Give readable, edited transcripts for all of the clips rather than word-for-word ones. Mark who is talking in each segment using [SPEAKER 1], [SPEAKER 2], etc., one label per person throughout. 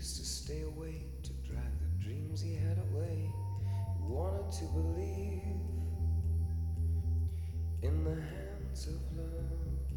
[SPEAKER 1] used to stay awake to drive the dreams he had away. He wanted to believe in the hands of love.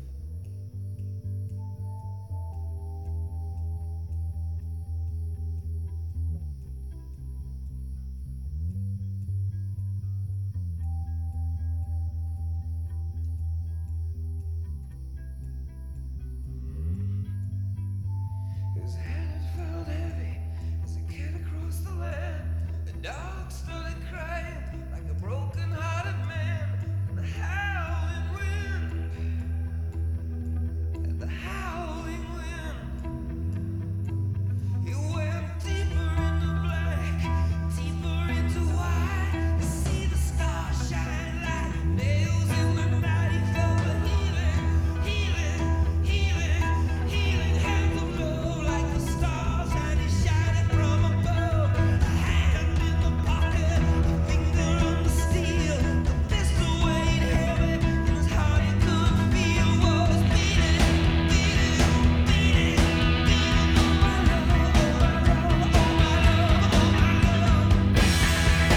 [SPEAKER 1] His head had felt heavy as he carried across the land. The dog started crying like a broken-hearted man. And the howling wind, and the howling wind, he went deeper into black, deeper into white. You see the stars shine like nails in the night. He felt the healing, healing, healing, healing hands of love like the stars shining from above. A hand in the pocket, a finger on the steel. The pistol weighed heavy in his heart. He could feel what was beating, beating, beating, beating. Oh my love, oh my love, oh my love, oh my love.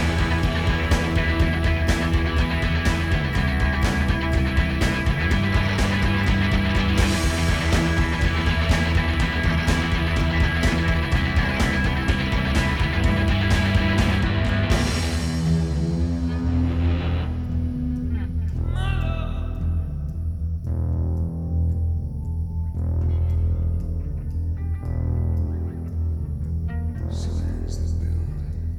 [SPEAKER 1] So hands that build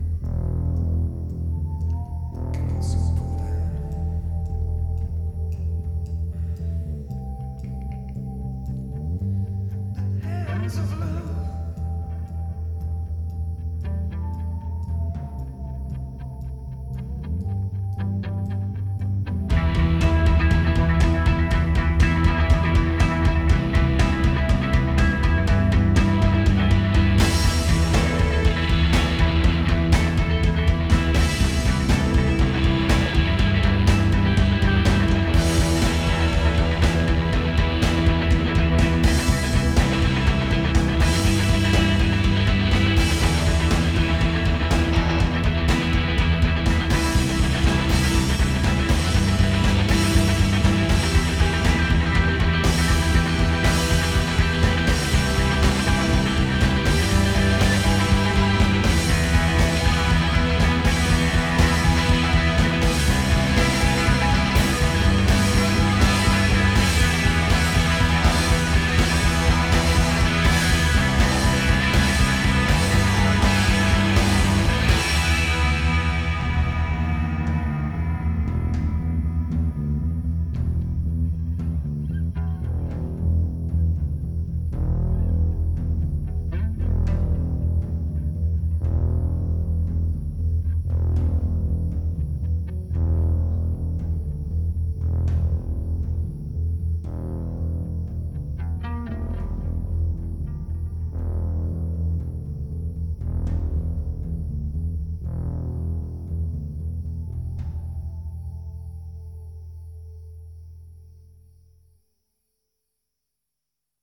[SPEAKER 1] can also pull down. Hands of love.